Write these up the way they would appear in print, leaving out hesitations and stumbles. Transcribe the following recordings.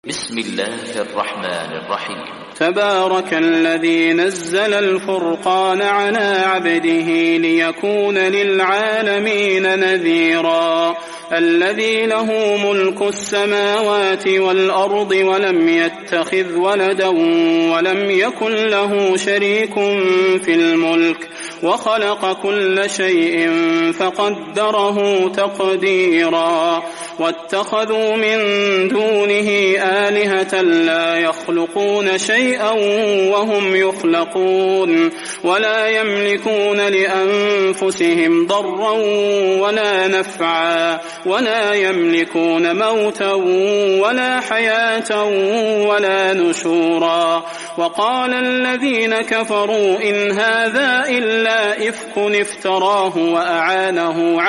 بسم الله الرحمن الرحيم. تبارك الذي نزل الفرقان على عبده ليكون للعالمين نذيرا. الذي له ملك السماوات والأرض ولم يتخذ ولدا ولم يكن له شريك في الملك وخلق كل شيء فقدره تقديرا. واتخذوا من دونه آلهة لا يخلقون شيئا وهم يخلقون ولا يملكون لأنفسهم ضرا ولا نفعا ولا يملكون موتا ولا حياة ولا نشورا. وقال الذين كفروا إن هذا إلا إفك افتراه وأعانه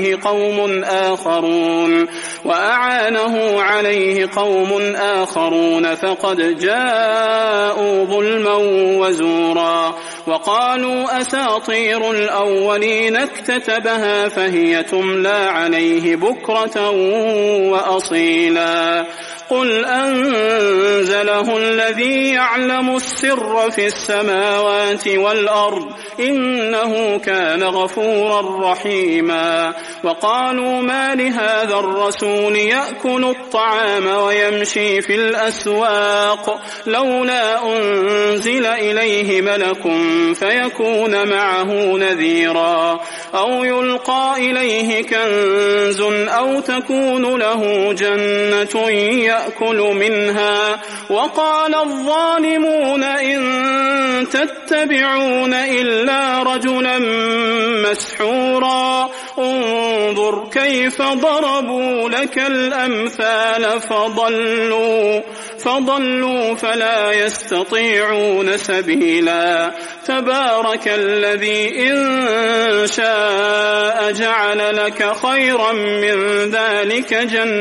عليه قوم آخرون فقد جاءوا ظلما وزورا. وقالوا أساطير الأولين اكتتبها فهي تملى عليه بكرة وأصيلا. قل أنزله الذي يعلم السر في السماوات والأرض إنه كان غفورا رحيما. وقالوا ما لهذا الرسول يأكل الطعام ويمشي في الأسواق لولا أنزل إليه ملك فيكون معه نذيرا أو يلقى إليه كنز أو تكون له جنة يأكل منها. وقال الظالمون إن تتبعون إلا رجلا مسحورا. انظر كيف ضربوا لك الأمثال فضلوا فلا يستطيعون سبيلا. تبارك الذي إن شاء جعل لك خيرا من ذلك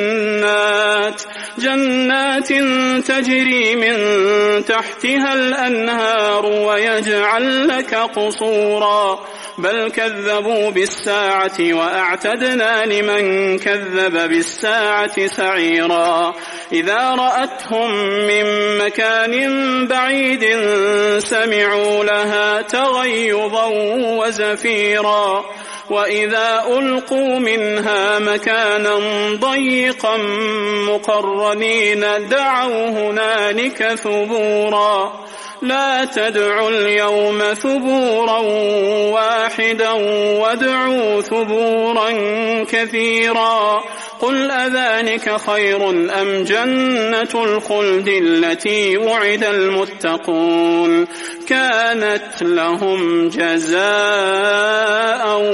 جنات تجري من تحتها الأنهار ويجعل لك قصورا. بل كذبوا بالساعة وأعتدنا لمن كذب بالساعة سعيرا. إذا رأتهم من مكان بعيد سمعوا لها تغيظا وزفيرا. وإذا ألقوا منها مكانا ضيقا مقرنين دعوا هنالك ثبورا. لا تدعوا اليوم ثبورا واحدا وادعوا ثبورا كثيرا. قل أذلك خير أم جنة الخلد التي وعد المتقون كانت لهم جزاء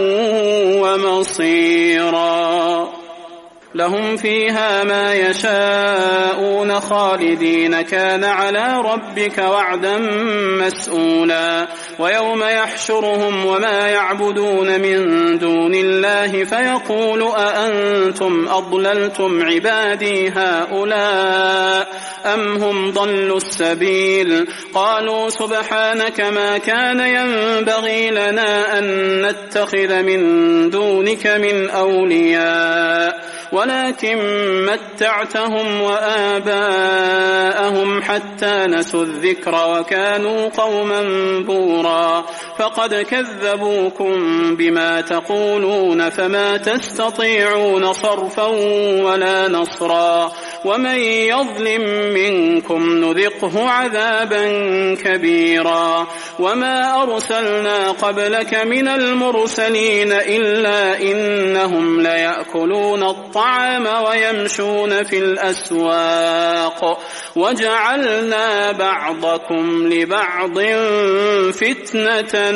ومصيرا. لهم فيها ما يشاءون خالدين كان على ربك وعدا مسئولا. ويوم يحشرهم وما يعبدون من دون الله فيقول أأنتم أضللتم عبادي هؤلاء أم هم ضلوا السبيل. قالوا سبحانك ما كان ينبغي لنا أن نتخذ من دونك من أولياء ولكن متعتهم وآباءهم حتى نسوا الذكر وكانوا قوما بورا. فقد كذبوكم بما تقولون فما تستطيعون صرفا ولا نصرا. ومن يظلم منكم نذقه عذابا كبيرا. وما أرسلنا قبلك من المرسلين إلا إنهم ليأكلون الطعام ويمشون في الأسواق وجعلنا بعضكم لبعض فتنة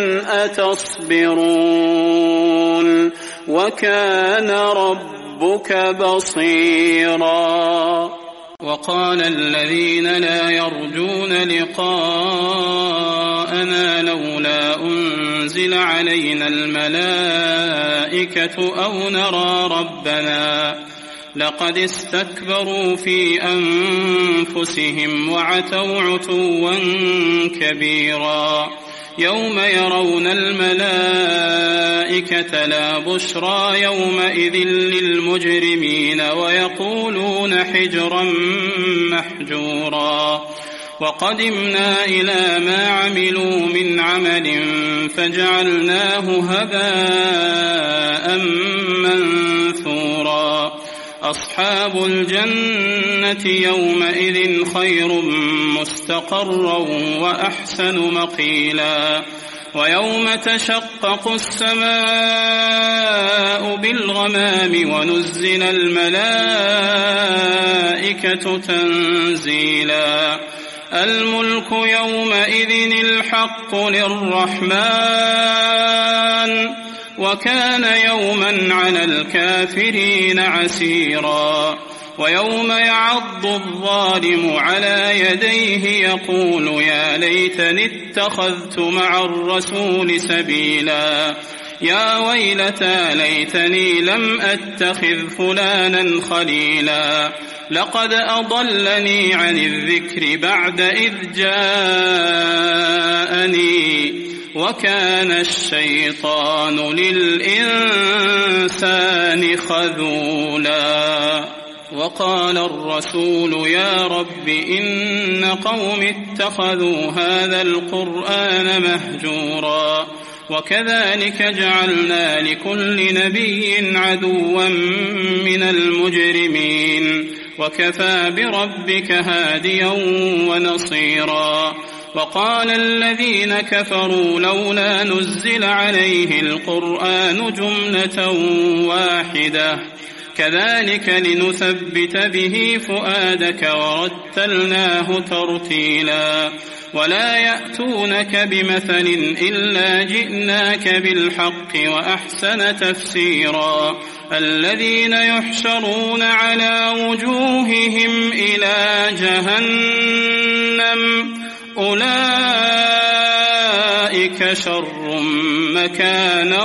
أتصبرون وكان ربك بصيرا. وقال الذين لا يرجون لقاءنا لولا أنزل علينا الملائكة أو نرى ربنا لقد استكبروا في أنفسهم وعتوا عتوا كبيرا. يوم يرون الملائكة لا بشرى يومئذ للمجرمين ويقولون حجرا محجورا وقدمنا إلى ما عملوا من عمل فجعلناه هباء منثورا أصحاب الجنة يومئذ خير مستقرا وأحسن مقيلا ويوم تشقق السماء بالغمام ونزل الملائكة تنزيلا الملك يومئذ الحق للرحمن وكان يوما على الكافرين عسيرا ويوم يعض الظالم على يديه يقول يا ليتني اتخذت مع الرسول سبيلا يا ويلتى ليتني لم أتخذ فلانا خليلا لقد أضلني عن الذكر بعد إذ جاءني وكان الشيطان للإنسان خذولا وقال الرسول يا رب إن قوم اتخذوا هذا القرآن مهجورا وكذلك جعلنا لكل نبي عدوا من المجرمين وكفى بربك هاديا ونصيرا وقال الذين كفروا لولا نزل عليه القرآن جملة واحدة كذلك لنثبت به فؤادك ورتلناه ترتيلا ولا يأتونك بمثل إلا جئناك بالحق وأحسن تفسيرا الذين يحشرون على وجوههم إلى جهنم أولئك شر مكانا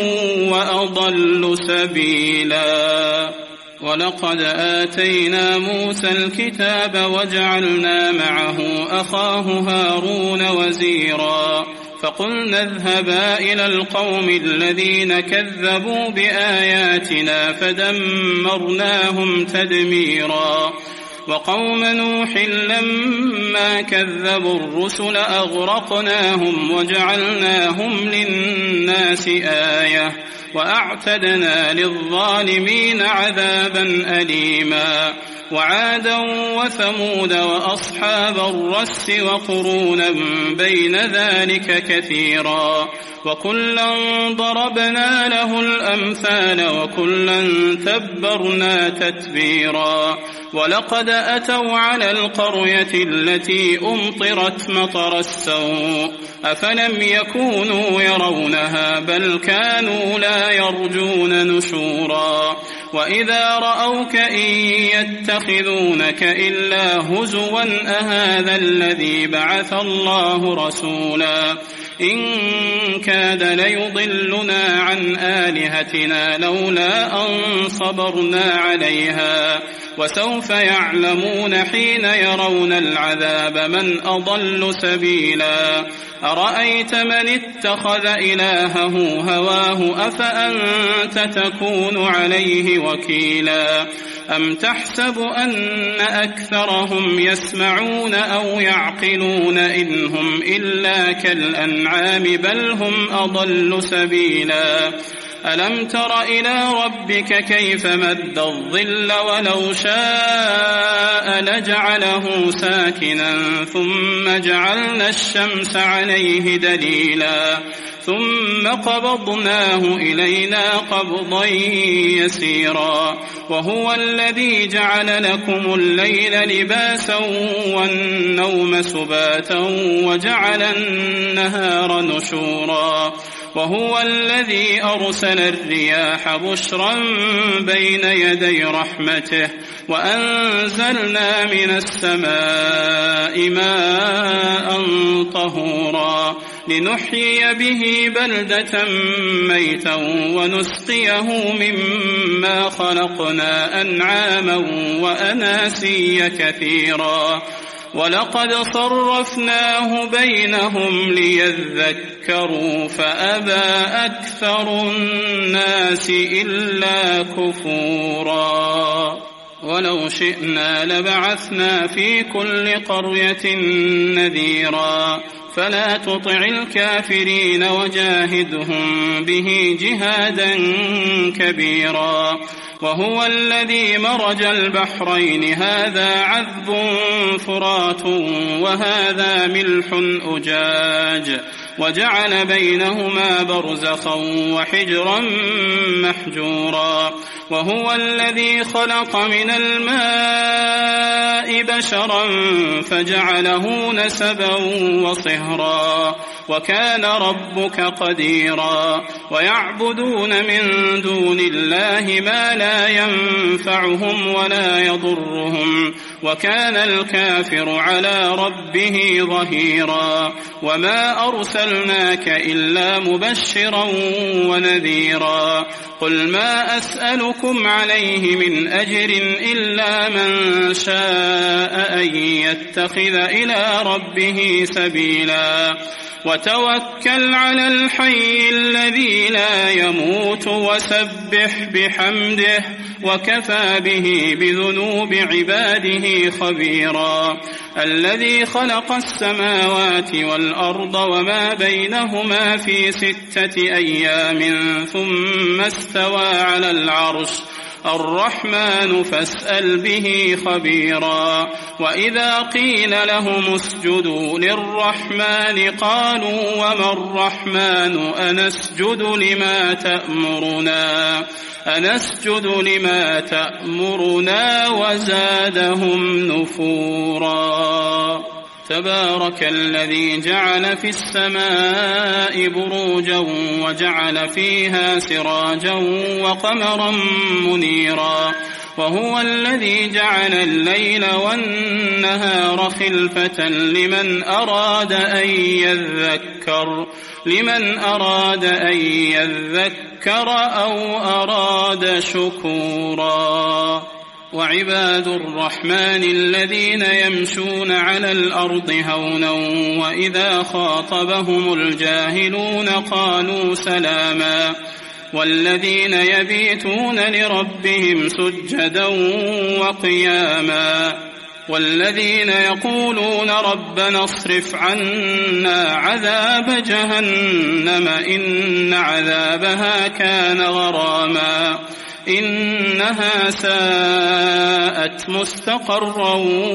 وأضل سبيلا ولقد آتينا موسى الكتاب وجعلنا معه أخاه هارون وزيرا فقلنا اذهبا إلى القوم الذين كذبوا بآياتنا فدمرناهم تدميرا وقوم نوح لما كذبوا الرسل أغرقناهم وجعلناهم للناس آية وأعتدنا للظالمين عذابا أليما وعادا وثمود وأصحاب الرس وقرونا بين ذلك كثيرا وكلا ضربنا له الأمثال وكلا تبرنا تتبيرا ولقد أتوا على القرية التي أمطرت مطر السوء أفلم يكونوا يرونها بل كانوا لا يرجون نشورا وإذا رأوك إن يتخذونك إلا هزوا أهذا الذي بعث الله رسولا إن كاد ليضلنا عن آلهتنا لولا أن صبرنا عليها وسوف يعلمون حين يرون العذاب من أضل سبيلا أرأيت من اتخذ إلهه هواه أفأنت تكون عليه وكيلا أم تحسب أن أكثرهم يسمعون أو يعقلون إن هم إلا كالأنعام بل هم أضل سبيلا ألم تر إلى ربك كيف مد الظل ولو شاء لجعله ساكنا ثم جعلنا الشمس عليه دليلا ثم قبضناه إلينا قبضا يسيرا وهو الذي جعل لكم الليل لباسا والنوم سباتا وجعل النهار نشورا وهو الذي أرسل الرياح بشرا بين يدي رحمته وأنزلنا من السماء ماء طهورا لنحيي به بلدة ميتا ونسقيه مما خلقنا أنعاما وأناسيا كثيرا ولقد صرفناه بينهم ليذكروا فأبى أكثر الناس إلا كفورا ولو شئنا لبعثنا في كل قرية نذيرا فلا تطع الكافرين وجاهدهم به جهادا كبيرا وهو الذي مرج البحرين هذا عذب فرات وهذا ملح أجاج وجعل بينهما برزخا وحجرا محجورا وهو الذي خلق من الماء بشرا فجعله نسبا وصهرا وكان ربك قديرا ويعبدون من دون الله ما لا ينفعهم ولا يضرهم وكان الكافر على ربه ظهيرا وما أرسلناك إلا مبشرا ونذيرا قل ما أسألكم عليه من أجر إلا من شاء أن يتخذ إلى ربه سبيلا وتوكل على الحي الذي لا يموت وسبح بحمده وكفى به بذنوب عباده خبيرا الذي خلق السماوات والأرض وما بينهما في 6 أيام ثم استوى على العرش الرحمن فاسأل به خبيرا وإذا قيل لهم اسجدوا للرحمن قالوا وما الرحمن أنسجد لما تأمرنا وزادهم نفورا تبارك الذي جعل في السماء بروجا وجعل فيها سراجا وقمرا منيرا وهو الذي جعل الليل والنهار خلفة لمن أراد أن يذكر أو أراد شكورا وعباد الرحمن الذين يمشون على الأرض هونا وإذا خاطبهم الجاهلون قالوا سلاما والذين يبيتون لربهم سجدا وقياما والذين يقولون ربنا اصرف عنا عذاب جهنم إن عذابها كان غراما إنها ساءت مستقرا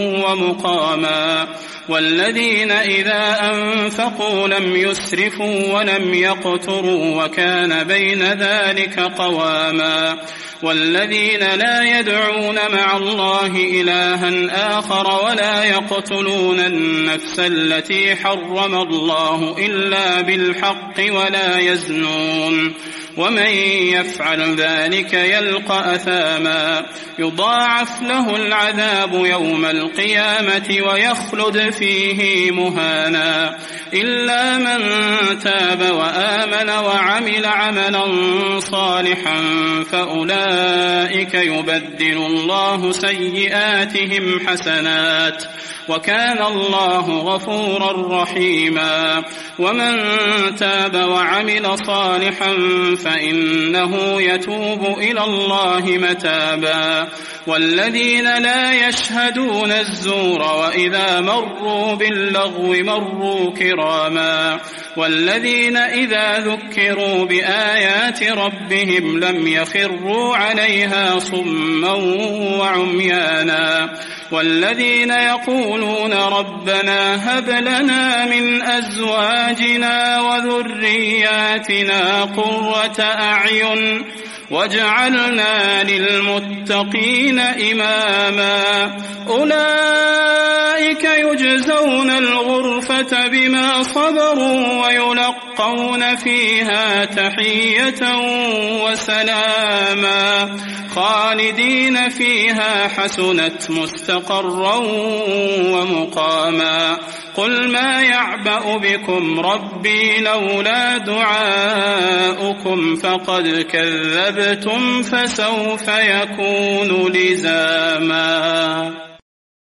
ومقاما والذين إذا أنفقوا لم يسرفوا ولم يقتروا وكان بين ذلك قواما والذين لا يدعون مع الله إلها آخر ولا يقتلون النفس التي حرم الله إلا بالحق ولا يزنون ومن يفعل ذلك يلقى أثاما يضاعف له العذاب يوم القيامة ويخلد فيه مهانا إلا من تاب وآمن وعمل عملا صالحا فأولئك يبدل الله سيئاتهم حسنات وكان الله غفورا رحيما ومن تاب وعمل صالحا فإنه يتوب إلى الله متابا والذين لا يشهدون الزور وإذا مروا باللغو مروا كراما والذين إذا ذكروا بآيات ربهم لم يخروا عليها صما وعميانا والذين يقولون ربنا هب لنا من أزواجنا وذرياتنا قرة أعين واجعلنا للمتقين إماما أولئك يجزون الغرفة بما صبروا ويلقون فيها تحية وسلاما خالدين فيها حسنت مستقرا ومقاما قل ما يعبأ بكم ربي لولا دعاؤكم فقد كذبتم فسوف يكون لزاما.